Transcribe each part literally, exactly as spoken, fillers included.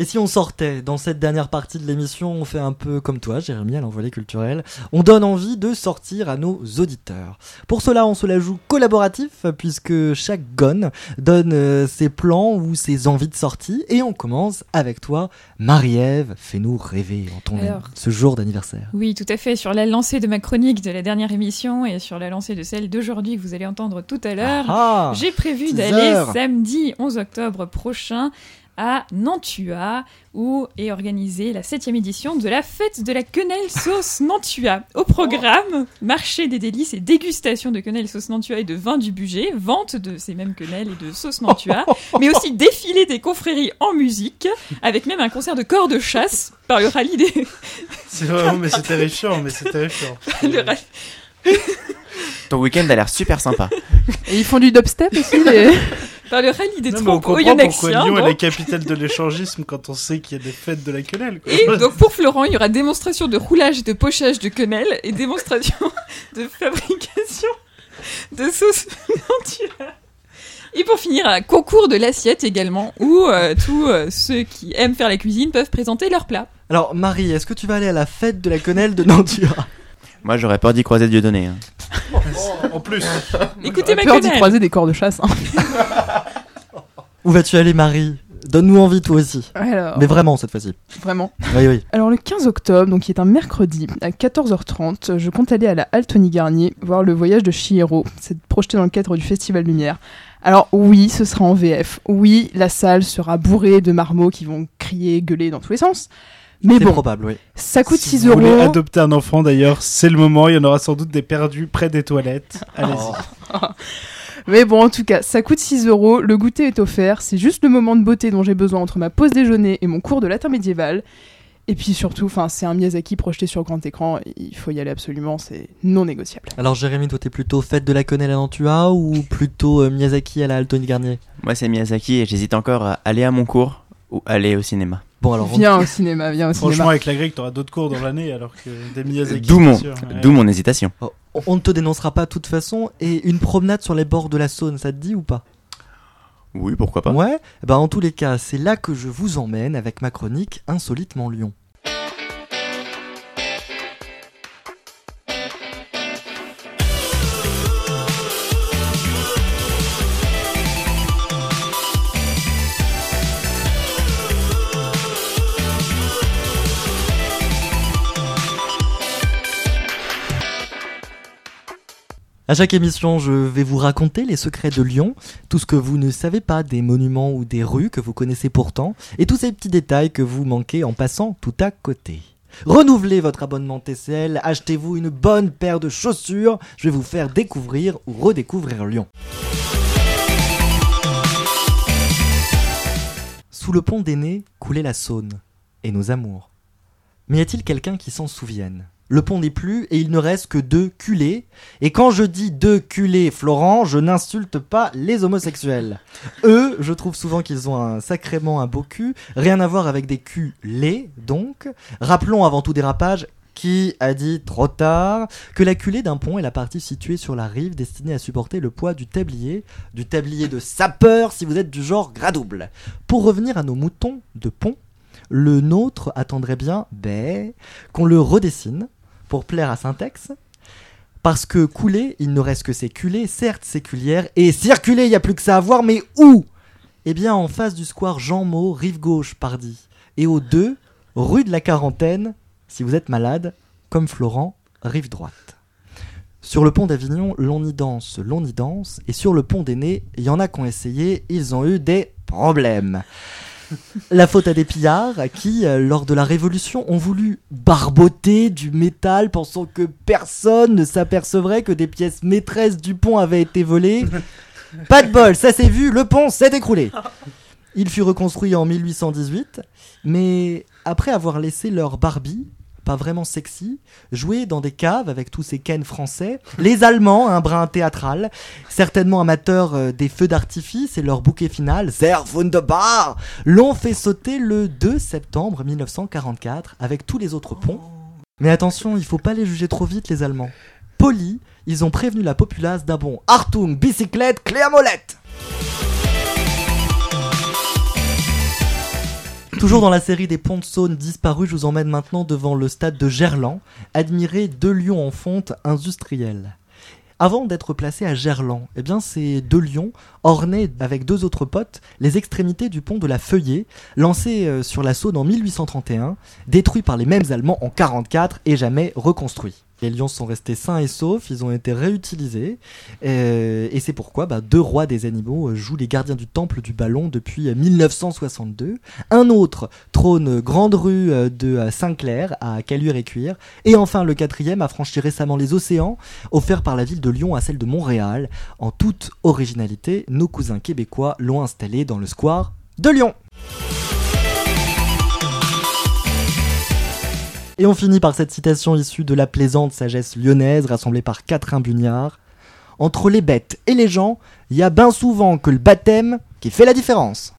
Et si on sortait, dans cette dernière partie de l'émission, on fait un peu comme toi, Jérémy, à l'envolée culturelle. On donne envie de sortir à nos auditeurs. Pour cela, on se la joue collaboratif, puisque chaque gonne donne euh, ses plans ou ses envies de sortie. Et on commence avec toi, Marie-Ève. Fais-nous rêver en ton Alors, ce jour d'anniversaire. Oui, tout à fait. Sur la lancée de ma chronique de la dernière émission et sur la lancée de celle d'aujourd'hui que vous allez entendre tout à l'heure, Ah, j'ai prévu teaser. d'aller samedi onze octobre prochain à Nantua, où est organisée la septième édition de la fête de la quenelle sauce Nantua. Au programme, marché des délices et dégustation de quenelle sauce Nantua et de vin du budget, vente de ces mêmes quenelles et de sauce Nantua, mais aussi défilé des confréries en musique, avec même un concert de corps de chasse par le rallye des... C'est vraiment, mais c'est terrifiant, mais c'est terrifiant. le rallye... Ton week-end a l'air super sympa. Et ils font du dubstep aussi les... Par le rallye des Non, mais on troupes comprend pourquoi oyonnaxiens. Lyon est la donc. capitale de l'échangisme quand on sait qu'il y a des fêtes de la quenelle. Quoi. Et donc pour Florent, il y aura démonstration de roulage et de pochage de quenelle et démonstration de fabrication de sauce Nantua. Et pour finir, un concours de l'assiette également, où euh, tous euh, ceux qui aiment faire la cuisine peuvent présenter leurs plats. Alors Marie, est-ce que tu vas aller à la fête de la quenelle de Nantua? Moi, j'aurais peur d'y croiser Dieudonné. Hein. En plus. Écoutez ma peur d'y quenelle. croiser des corps de chasse. Hein. Où vas-tu aller, Marie? Donne-nous envie, toi aussi. Alors, Mais vraiment, cette fois-ci. vraiment. Oui, oui. Alors le quinze octobre, donc qui est un mercredi, à quatorze heures trente, je compte aller à la halle Tony Garnier voir Le Voyage de Chihiro. C'est projeté dans le cadre du Festival Lumière. Alors oui, ce sera en V F. Oui, la salle sera bourrée de marmots qui vont crier, gueuler dans tous les sens. Mais C'est bon, probable, oui. ça coûte Si six vous voulez euros. adopter un enfant d'ailleurs, c'est le moment. Il y en aura sans doute des perdus près des toilettes. Allez-y. Mais bon, en tout cas, ça coûte six euros. Le goûter est offert. C'est juste le moment de beauté dont j'ai besoin entre ma pause déjeuner et mon cours de latin médiéval. Et puis surtout, c'est un Miyazaki projeté sur grand écran. Il faut y aller absolument. C'est non négociable. Alors Jérémy, toi t'es plutôt fête de la quenelle à Nantua ou plutôt euh, Miyazaki à la Altony Garnier? Moi, c'est Miyazaki et j'hésite encore à aller à mon cours ou aller au cinéma. Bon alors, on- Viens au cinéma, viens au Franchement, cinéma. avec la grecque, t'auras d'autres cours dans l'année alors que des Miyazaki. D'où mon, c'est sûr. Ouais. d'où mon hésitation. oh, on ne te dénoncera pas de toute façon. Et une promenade sur les bords de la Saône, ça te dit ou pas? Oui, pourquoi pas. Ouais. Bah en tous les cas, c'est là que je vous emmène avec ma chronique Insolitement Lyon. À chaque émission, je vais vous raconter les secrets de Lyon, tout ce que vous ne savez pas des monuments ou des rues que vous connaissez pourtant, et tous ces petits détails que vous manquez en passant tout à côté. Renouvelez votre abonnement T C L, achetez-vous une bonne paire de chaussures, je vais vous faire découvrir ou redécouvrir Lyon. Sous le pont d'Aîné coulait la Saône, et nos amours. Mais y a-t-il quelqu'un qui s'en souvienne ? Le pont n'est plus et il ne reste que deux culés. Et quand je dis deux culés, Florent, je n'insulte pas les homosexuels. Eux, je trouve souvent qu'ils ont un sacrément un beau cul. Rien à voir avec des culs laids, donc. Rappelons avant tout dérapage, qui a dit trop tard, que la culée d'un pont est la partie située sur la rive destinée à supporter le poids du tablier, du tablier de sapeur si vous êtes du genre gradouble. Pour revenir à nos moutons de pont, le nôtre attendrait bien, ben, qu'on le redessine pour plaire à Syntex, parce que couler, il ne reste que ces culées, certes séculières, et circuler, il n'y a plus que ça à voir, mais où ? Eh bien, en face du square Jean Maud, rive gauche, pardi, et au deux, rue de la Quarantaine, si vous êtes malade, comme Florent, rive droite. Sur le pont d'Avignon, l'on y danse, l'on y danse, et sur le pont d'Aîné, il y en a qui ont essayé, ils ont eu des problèmes. La faute à des pillards qui, euh, lors de la Révolution, ont voulu barboter du métal pensant que personne ne s'apercevrait que des pièces maîtresses du pont avaient été volées. Pas de bol, ça s'est vu, le pont s'est écroulé. Il fut reconstruit en mille huit cent dix-huit, mais après avoir laissé leur Barbie, pas vraiment sexy, jouer dans des caves avec tous ces Ken français, les Allemands, un brin théâtral, certainement amateurs euh, des feux d'artifice et leur bouquet final, Sehr wunderbar, l'ont fait sauter le deux septembre mille neuf cent quarante-quatre avec tous les autres ponts. Mais attention, il faut pas les juger trop vite les Allemands. Polis, ils ont prévenu la populace d'un bon Hartung, bicyclette, clé à molette. Toujours dans la série des ponts de Saône disparus, je vous emmène maintenant devant le stade de Gerland, admirer deux lions en fonte industrielle. Avant d'être placé à Gerland, eh bien ces deux lions ornaient avec deux autres potes les extrémités du pont de la Feuillée, lancé euh, sur la Saône en mille huit cent trente et un, détruit par les mêmes Allemands en quarante-quatre et jamais reconstruit. Les lions sont restés sains et saufs, ils ont été réutilisés, euh, et c'est pourquoi bah, deux rois des animaux euh, jouent les gardiens du temple du ballon depuis euh, mille neuf cent soixante-deux. Un autre trône Grande Rue euh, de euh, Saint-Clair à Caluire-et-Cuire, et enfin le quatrième a franchi récemment les océans, offert par la ville de Lyon à celle de Montréal. En toute originalité, nos cousins québécois l'ont installé dans le square de Lyon. Et on finit par cette citation issue de la plaisante sagesse lyonnaise rassemblée par Catherine Bugnard. Entre les bêtes et les gens, il y a bien souvent que le baptême qui fait la différence.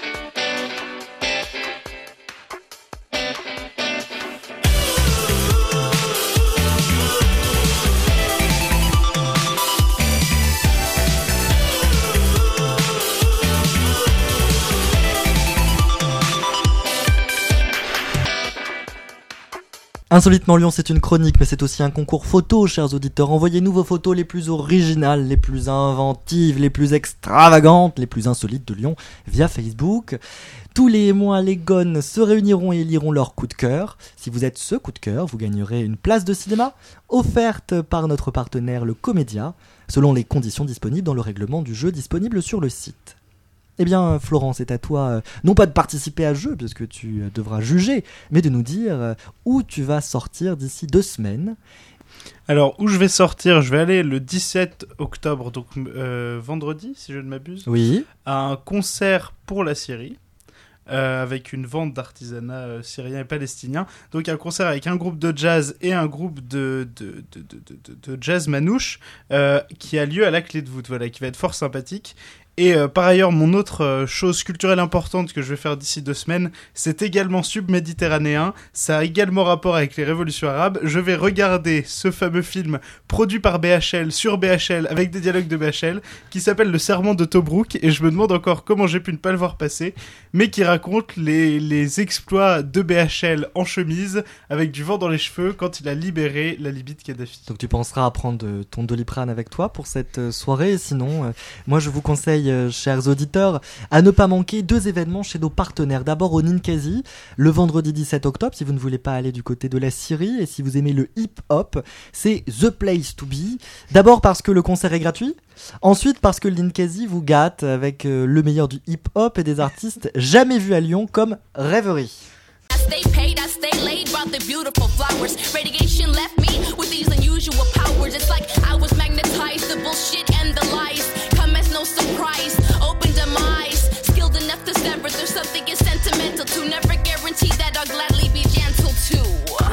Insolitement Lyon, c'est une chronique, mais c'est aussi un concours photo, chers auditeurs. Envoyez-nous vos photos les plus originales, les plus inventives, les plus extravagantes, les plus insolites de Lyon via Facebook. Tous les mois, les gones se réuniront et éliront leur coup de cœur. Si vous êtes ce coup de cœur, vous gagnerez une place de cinéma offerte par notre partenaire le Comédia, selon les conditions disponibles dans le règlement du jeu disponible sur le site. Eh bien, Florent, c'est à toi, euh, non pas de participer à ce jeu, puisque tu euh, devras juger, mais de nous dire euh, où tu vas sortir d'ici deux semaines. Alors, où je vais sortir, je vais aller le dix-sept octobre, donc euh, vendredi, si je ne m'abuse, Oui. à un concert pour la Syrie, euh, avec une vente d'artisanat euh, syrien et palestinien. Donc, un concert avec un groupe de jazz et un groupe de, de, de, de, de, de jazz manouche, euh, qui a lieu à la Clé de Voûte, voilà, qui va être fort sympathique. Et euh, par ailleurs, mon autre euh, chose culturelle importante que je vais faire d'ici deux semaines, c'est également subméditerranéen. Ça a également rapport avec les révolutions arabes. Je vais regarder ce fameux film produit par B H L sur B H L avec des dialogues de B H L qui s'appelle Le Serment de Tobrouk. Et je me demande encore comment j'ai pu ne pas le voir passer, mais qui raconte les, les exploits de B H L en chemise avec du vent dans les cheveux quand il a libéré la Libye de Kadhafi. Donc tu penseras à prendre euh, ton Doliprane avec toi pour cette euh, soirée. Sinon, euh, moi je vous conseille, Euh, chers auditeurs, à ne pas manquer deux événements chez nos partenaires. D'abord au Ninkasi, le vendredi dix-sept octobre, si vous ne voulez pas aller du côté de la Syrie, et si vous aimez le hip-hop, c'est The Place to Be. D'abord parce que le concert est gratuit, ensuite parce que le Ninkasi vous gâte avec euh, le meilleur du hip-hop et des artistes jamais vus à Lyon comme Rêverie. I stay paid, I stay laid, brought the beautiful flowers. Radiation left me with these unusual powers. It's like I was magnetized, the bullshit and the lies come as no surprise. Opened my eyes, skilled enough to sever. There's something is sentimental to never guarantee that I'll gladly be gentle too.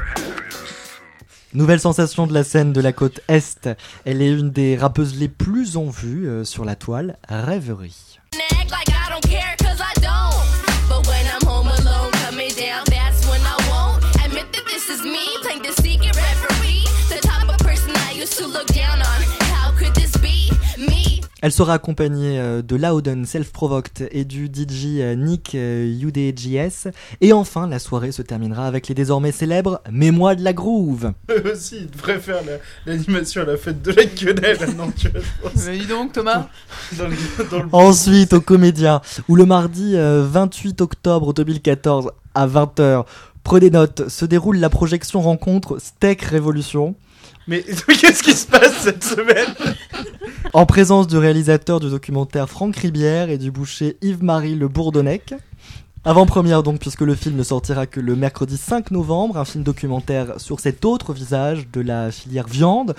Nouvelle sensation de la scène de la côte Est. Elle est une des rappeuses les plus en vue euh, sur la toile, Rêverie. Act like I don't care 'cause I don't. But when I'm home alone, coming down, that's when I won't admit that this is me, playing the secret referee, the type of person I used to look down on. How could this be me? Elle sera accompagnée euh, de Loudon Self-Provoked et du D J euh, Nick euh, U D J S. Et enfin, la soirée se terminera avec les désormais célèbres Mets-moi de la groove. Eux aussi, ils devraient faire la, l'animation à la fête de la quenelle à Nantua, je pense. Mais dis donc, Thomas. Dans le, dans le... Ensuite, au Comédia, où le mardi euh, vingt-huit octobre deux mille quatorze à vingt heures, prenez note, se déroule la projection rencontre Steak Révolution. Mais qu'est-ce qui se passe cette semaine? En présence du réalisateur du documentaire Franck Ribière et du boucher Yves-Marie Le Bourdonnec. Avant-première donc, puisque le film ne sortira que le mercredi cinq novembre, un film documentaire sur cet autre visage de la filière viande.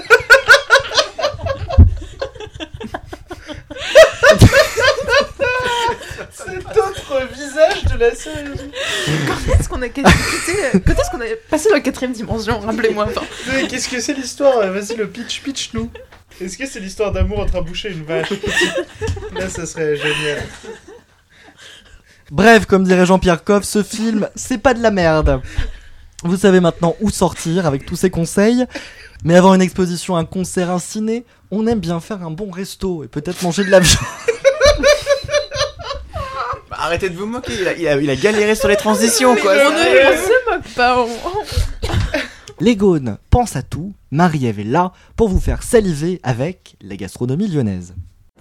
Cet autre visage de la série. Quand est-ce qu'on a, quand est-ce qu'on a passé dans la quatrième dimension? Rappelez-moi. Enfin. Mais qu'est-ce que c'est l'histoire? Vas-y, le pitch, pitch nous. Est-ce que c'est l'histoire d'amour entre un boucher et une vache? Là, ça serait génial. Bref, comme dirait Jean-Pierre Coff, ce film, c'est pas de la merde. Vous savez maintenant où sortir avec tous ces conseils. Mais avant une exposition, un concert, un ciné, on aime bien faire un bon resto et peut-être manger de la viande. Arrêtez de vous moquer, il a, il a, il a galéré sur les transitions, quoi. On ne se moque pas. on- Les Gaunes pensent à tout, Marie-Ève est là pour vous faire saliver avec la gastronomie lyonnaise.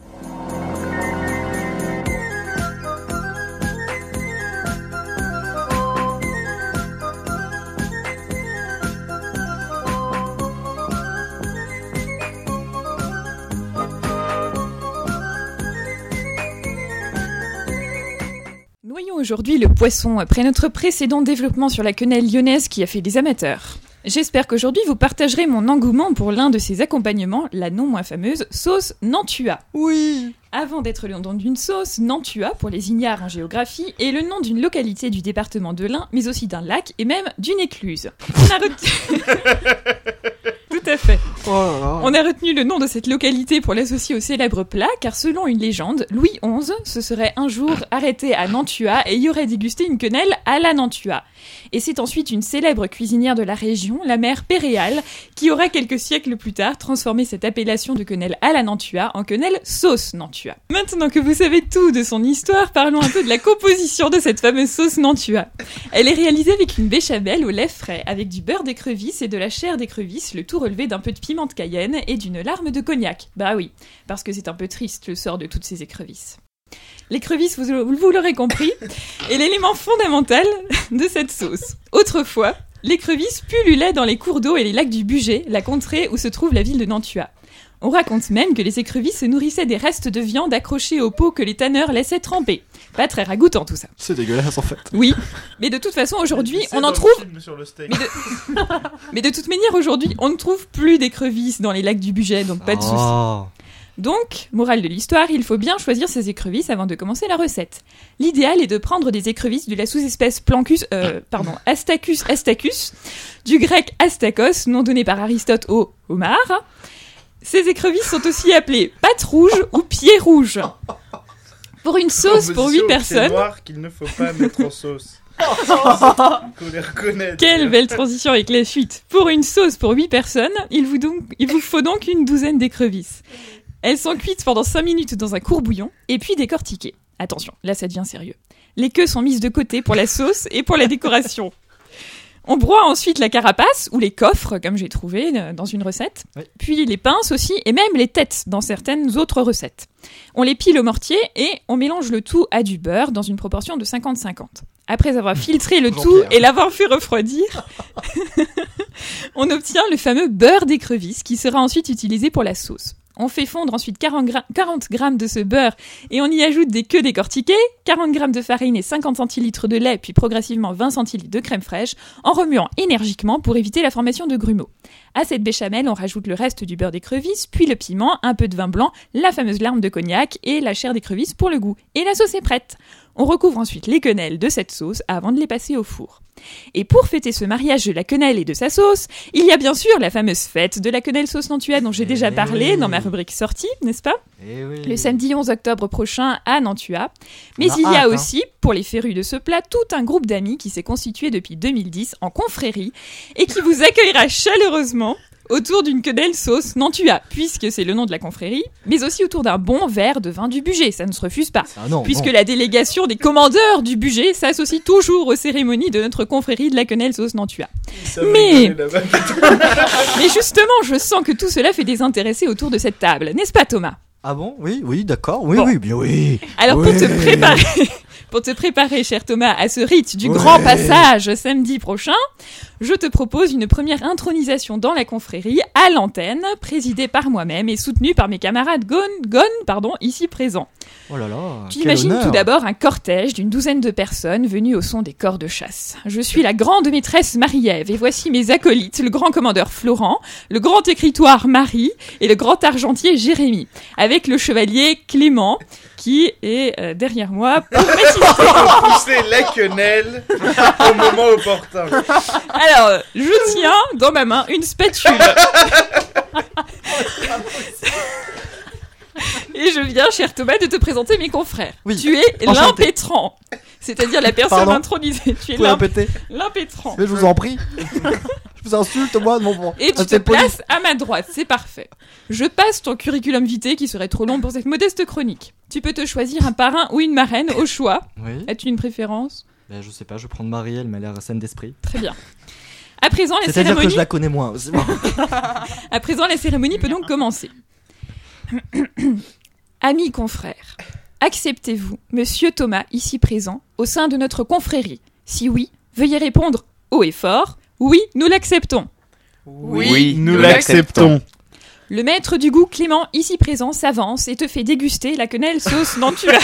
Noyons aujourd'hui le poisson après notre précédent développement sur la quenelle lyonnaise qui a fait des amateurs. J'espère qu'aujourd'hui vous partagerez mon engouement pour l'un de ses accompagnements, la non moins fameuse sauce Nantua. Oui. Avant d'être le nom d'une sauce, Nantua, pour les ignares en géographie, est le nom d'une localité du département de l'Ain, mais aussi d'un lac et même d'une écluse. On a retenu... Tout à fait. Oh là là. On a retenu le nom de cette localité pour l'associer au célèbre plat, car selon une légende, Louis onze se serait un jour arrêté à Nantua et y aurait dégusté une quenelle à la Nantua. Et c'est ensuite une célèbre cuisinière de la région, la mère Péréale, qui aura quelques siècles plus tard transformé cette appellation de quenelle à la Nantua en quenelle sauce Nantua. Maintenant que vous savez tout de son histoire, parlons un peu de la composition de cette fameuse sauce Nantua. Elle est réalisée avec une béchamel au lait frais, avec du beurre d'écrevisse et de la chair d'écrevisse, le tout relevé d'un peu de piment de Cayenne et d'une larme de cognac. Bah oui, parce que c'est un peu triste le sort de toutes ces écrevisses. L'écrevisse, vous, vous l'aurez compris, est l'élément fondamental de cette sauce. Autrefois, l'écrevisse pullulait dans les cours d'eau et les lacs du Bugey, la contrée où se trouve la ville de Nantua. On raconte même que les écrevisses se nourrissaient des restes de viande accrochés aux pots que les tanneurs laissaient tremper. Pas très ragoûtant tout ça. C'est dégueulasse en fait. Oui, mais de toute façon aujourd'hui, C'est on dans en le trouve... film sur le steak. Mais de... mais de toute manière aujourd'hui, on ne trouve plus d'écrevisses dans les lacs du Bugey, donc pas de soucis. Oh. Donc, morale de l'histoire, il faut bien choisir ses écrevisses avant de commencer la recette. L'idéal est de prendre des écrevisses de la sous-espèce Plancus, euh, pardon, Astacus astacus, du grec astakos, nom donné par Aristote au homard. Ces écrevisses sont aussi appelées pattes rouges ou pieds rouges. Pour une sauce pour huit Composition au pied personnes... noir qu'il ne faut pas mettre en sauce. Faut les reconnaître. Quelle belle transition avec la suite. Pour une sauce pour huit personnes, il vous, donc, il vous faut donc une douzaine d'écrevisses. Elles sont cuites pendant cinq minutes dans un courbouillon et puis décortiquées. Attention, là ça devient sérieux. Les queues sont mises de côté pour la sauce et pour la décoration. On broie ensuite la carapace ou les coffres, comme j'ai trouvé dans une recette. Oui. Puis les pinces aussi et même les têtes dans certaines autres recettes. On les pile au mortier et on mélange le tout à du beurre dans une proportion de cinquante cinquante. Après avoir filtré le tout Jean-Pierre. et l'avoir fait refroidir, on obtient le fameux beurre d'écrevisse qui sera ensuite utilisé pour la sauce. On fait fondre ensuite quarante grammes de ce beurre et on y ajoute des queues décortiquées, quarante grammes de farine et cinquante centilitres de lait, puis progressivement vingt centilitres de crème fraîche, en remuant énergiquement pour éviter la formation de grumeaux. À cette béchamel, on rajoute le reste du beurre d'écrevisse, puis le piment, un peu de vin blanc, la fameuse larme de cognac et la chair d'écrevisse pour le goût. Et la sauce est prête. On recouvre ensuite les quenelles de cette sauce avant de les passer au four. Et pour fêter ce mariage de la quenelle et de sa sauce, il y a bien sûr la fameuse fête de la quenelle sauce Nantua dont j'ai déjà Eh parlé oui. dans ma rubrique sortie, n'est-ce pas ? Eh oui. Le samedi onze octobre prochain à Nantua. Mais On a il y a hâte, hein. aussi, pour les férus de ce plat, tout un groupe d'amis qui s'est constitué depuis deux mille dix en confrérie et qui vous accueillera chaleureusement autour d'une quenelle sauce Nantua, puisque c'est le nom de la confrérie, mais aussi autour d'un bon verre de vin du Bugey, ça ne se refuse pas. Ah non, Puisque non. la délégation des commandeurs du Bugey s'associe toujours aux cérémonies de notre confrérie de la quenelle sauce Nantua. Ça va Mais- rigoler là-bas. Mais justement, je sens que tout cela fait des intéressés autour de cette table, n'est-ce pas Thomas ? Ah bon? Oui, oui, d'accord. Oui, Bon. oui, bien oui. Alors pour Oui. te préparer, pour te préparer, cher Thomas, à ce rite du Ouais. grand passage samedi prochain, je te propose une première intronisation dans la confrérie à l'antenne, présidée par moi-même et soutenue par mes camarades Gon, Gon, pardon, ici présents. Oh là là. Tu quel imagines honneur. tout d'abord un cortège d'une douzaine de personnes venues au son des corps de chasse. Je suis la grande maîtresse Marie-Ève et voici mes acolytes, le grand commandeur Florent, le grand écritoire Marie et le grand argentier Jérémy, avec le chevalier Clément qui est euh, derrière moi pour m'assister. Pousser la quenelle au moment opportun. Alors, je tiens dans ma main une spatule. Et je viens, cher Thomas, de te présenter mes confrères. Oui, Tu es enchanté. l'impétrant, c'est-à-dire la personne Pardon intronisée. Tu es Vous pouvez l'imp- répéter? l'impétrant. Mais je vous en prie. Je Insulte-moi, mon bon. Et tu Ah, te c'est poli. places à ma droite, c'est parfait. Je passe ton curriculum vitae qui serait trop long pour cette modeste chronique. Tu peux te choisir un parrain ou une marraine au choix. Oui. As-tu une préférence ? Ben, je sais pas, je vais prendre Marie, elle m'a l'air saine d'esprit. Très bien. À présent, la C'est-à-dire cérémonie... que je la connais moins aussi. À présent, la cérémonie peut donc commencer. Amis confrères, acceptez-vous, Monsieur Thomas, ici présent, au sein de notre confrérie ? Si oui, veuillez répondre haut et fort. Oui, nous l'acceptons. Oui, nous nous l'acceptons. Le maître du goût Clément, ici présent, s'avance et te fait déguster la quenelle sauce Nantua.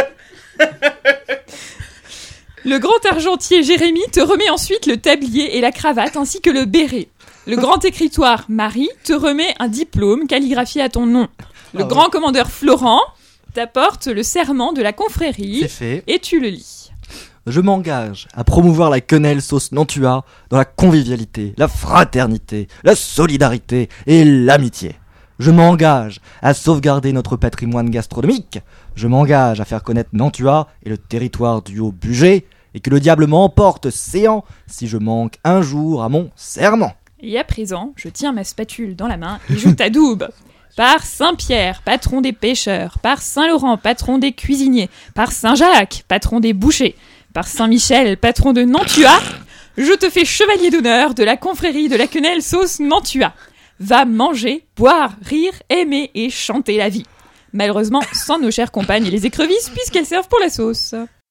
Le grand argentier Jérémy te remet ensuite le tablier et la cravate ainsi que le béret. Le grand écritoire Marie te remet un diplôme calligraphié à ton nom. Le Ah ouais. grand commandeur Florent t'apporte le serment de la confrérie C'est fait. et tu le lis. Je m'engage à promouvoir la quenelle sauce Nantua dans la convivialité, la fraternité, la solidarité et l'amitié. Je m'engage à sauvegarder notre patrimoine gastronomique. Je m'engage à faire connaître Nantua et le territoire du Haut-Bugey et que le diable m'emporte séant si je manque un jour à mon serment. Et à présent, je tiens ma spatule dans la main et je t'adoube. Par Saint-Pierre, patron des pêcheurs, par Saint-Laurent, patron des cuisiniers, par Saint-Jacques, patron des bouchers, par Saint-Michel, patron de Nantua, je te fais chevalier d'honneur de la confrérie de la quenelle sauce Nantua. Va manger, boire, rire, aimer et chanter la vie. Malheureusement, sans nos chères compagnes et les écrevisses, puisqu'elles servent pour la sauce.